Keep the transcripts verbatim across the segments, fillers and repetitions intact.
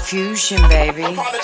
Fusion, baby.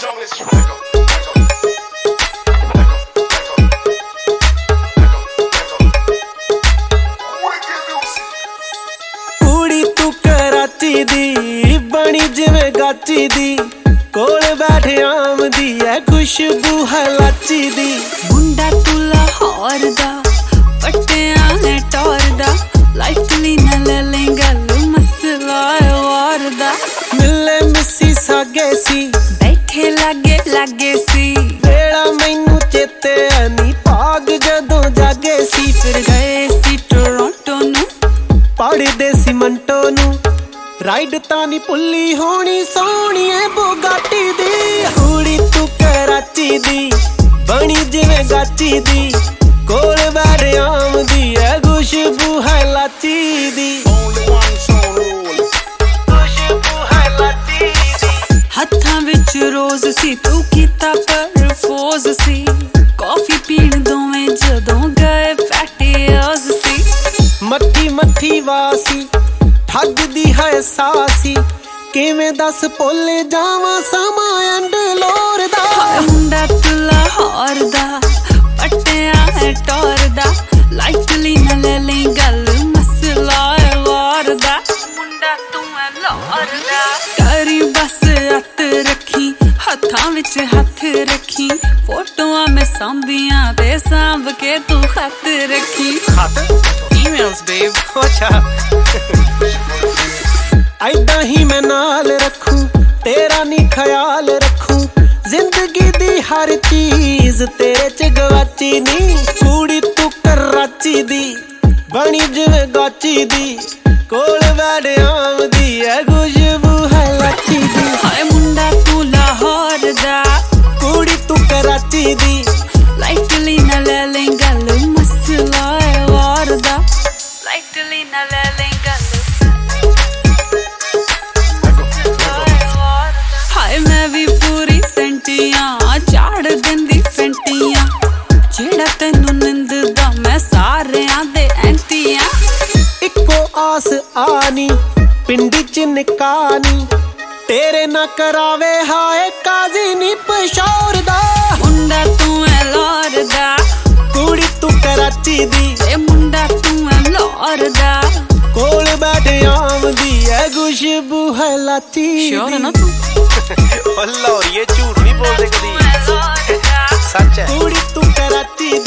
ਕੁੜੀ ਤੂੰ ਕਰਾਚੀ ਦੀ ਬਣੀ ਜਿਵੇਂ ਗਾਚੀ ਦੀ ਕੋਲ ਬੈਠੇ ਆਮਦੀ ਐ ਖੁਸ਼ਬੂ ਹੈ ਲਾਚੀ ਦੀ ਮੁੰਡਾ ਤੂੰ ਲਾਹੌਰ ਦਾ ਪਟਿਆਂ ਹੈ ਟੌਰ ਦਾ ਲਾਈਟਲੀ ਨਾ ਲੈ ਲੈ ਗੱਲ ਮਸਲਾ ਵਾਰ ਦਾ ਮਿਲੇ ਮਿੱਸੀ ਸਾਗੇ ਸੀ ਬੈਠੇ ਲਾਗੇ ਲਾਗੇ ਸੀ ਵੇਲਾ ਮੈਨੂੰ ਚੇਤੇ ਨਹੀਂ ਭਾਗ ਜਦੋਂ ਜਾਗੇ ਸੀ ਫਿਰ ਗਏ ਸੀ ਟੋਰਾਂਟੋ ਨੂੰ ਪੜ੍ਹਦੇ ਸੀ ਮੰਟੋ ਨੂੰ ਰਾਈਡ ਤਾਂ ਨਹੀਂ ਭੁੱਲੀ ਹੋਣੀ ਸੋਹਣੀਏ ਬੁਗਾਟੀ ਦੀ ਕੁੜੀ ਤੂੰ ਕਰਾਚੀ ਦੀ ਬਣੀ ਜਿਵੇਂ ਗਾਚੀ ਦੀ ਕੋਲ ਬੈਠ ਆਮਦੀ ਐ ਖੁਸ਼ਬੂ ਹੈ ਲਾਚੀ ਦੀ ਖੁਸ਼ਬੂ ਹੈ ਲਾਚੀ ਦੀ ਹੱਥਾਂ ਵਿੱਚ ਰੋਜ਼ ਸੀ ਤੂੰ ਕੀਤਾ ਪਰਫੋਜ਼ ਸੀ ਕਾਫੀ ਪੀਣ ਦੋਵੇਂ ਜਦੋਂ ਗਏ ਫੈਟੀਅਰਸ ਸੀ ਮੱਠੀ ਮੱਠੀ ਵਾਸੀ ਠੱਗਦੀ ਹੈ ਸਾਸੀ ਕਿਵੇਂ ਦੱਸ ਭੁੱਲ ਜਾਵਾਂ ਸਮਾਂ ਐਂਡ ਲੋਰ ਦਾ ਮੁੰਡਾ ਤੂੰ ਲਾਹੌਰ ਦਾ ਪਟਿਆ ਹੈ ਟੌਰ ਦਾ ਲਾਈਟਲੀ ਨਾ ਲੈ ਲੈ ਗੱਲ ਮਸਲਾ ਵਾਰ ਦਾ ਮੁੰਡਾ ਤੂੰ ਹੈ ਲਾਹੌਰ ਦਾ ਕਰੀ ਬਸ ਹੱਥ ਰੱਖੀ ਹੱਥਾਂ ਵਿੱਚ ਹੱਥ ਰੱਖੀ ਫੋਟੋਆਂ ਮੈਂ ਸਾਂਭੀਆਂ ਤੇ ਸਾਂਭ ਕੇ ਤੂੰ ਖਤ ਰੱਖੀ ਖਤ ਈਮੇਲਸ ਬੇਬ ਅੱਛਾ ਐਦਾਂ ਹੀ ਮੈਂ ਨਾਲ ਰੱਖੂ ਤੇਰਾ ਨੀ ਖਿਆਲ ਰੱਖੂ ਜ਼ਿੰਦਗੀ ਦੀ ਹਰ ਚੀਜ਼ ਤੇਰੇ ਚ ਗਵਾਚੀ ਨੀ ਕੁੜੀ ਤੂੰ ਕਰਾਚੀ ਦੀ ਬਣੀ ਜਿਵੇਂ ਗਾਚੀ ਦੀ ਕੋਲ ਬੈਠ ਆਮਦੀ ਐ ਖੁਸ਼ਬੂ ਹੈ ਲਾਚੀ ਦੀ ਹਾਏ ਮੁੰਡਾ ਤੂੰ ਲਾਹੌਰ ਦਾ ਕੁੜੀ ਤੂੰ ਕਰਾਚੀ ਦੀ ਲਾਈਟਲੀ ਨਾ ਲੈ ਲੈ ਗੱਲ ਮਸਲਾ ਵਾਰ ਦਾ ਲਾਈਟਲੀ ਨਾ ਲੈ ਲੈ ਗੱਲ ਹਾਏ ਮੈਂ ਵੀ ਪੂਰੀ ਸੈਂਟੀਆਂ ਝਾੜ ਦਿੰਦੀ ਫੈਂਟੀਆਂ ਜਿਹੜਾ ਤੈਨੂੰ ਨਿੰਦਦਾ ਮੈਂ ਸਾਰਿਆਂ ਦੇ ਐਂਟੀਆਂ ਇੱਕੋ ਆਸ ਆਨੀ ਪਿੰਡੀ ਚ ਨਿਕਾਨੀ ਤੇਰੇ ਨਾ ਕਰਾਵੇ ਹਾਏ ਕਾਜ਼ੀ ਨੀ ਪਸ਼ੌਰ ਦਾ ਮੁੰਡਾ ਤੂੰ ਐ ਲਾਹੌਰ ਦਾ ਕੁੜੀ ਤੂੰ ਕਰਾਚੀ ਦੀ ਏ ਮੁੰਡਾ ਤੂੰ ਐ ਲਾਹੌਰ ਦਾ ਕੋਲ ਬੈਠ ਆਮਦੀ ਐ ਖੁਸ਼ਬੂ ਹੈ ਲਾਚੀ ਸ਼ੋਰ ਹੈ ਨਾ ਤੂੰ ਅੱਲਾ ਹੋਰ ਇਹ ਝੂਠ ਨਹੀਂ ਬੋਲਦੇ ਕਦੀ ਸੱਚ ਹੈ ਕੁੜੀ ਤੂੰ ਕਰਾਚੀ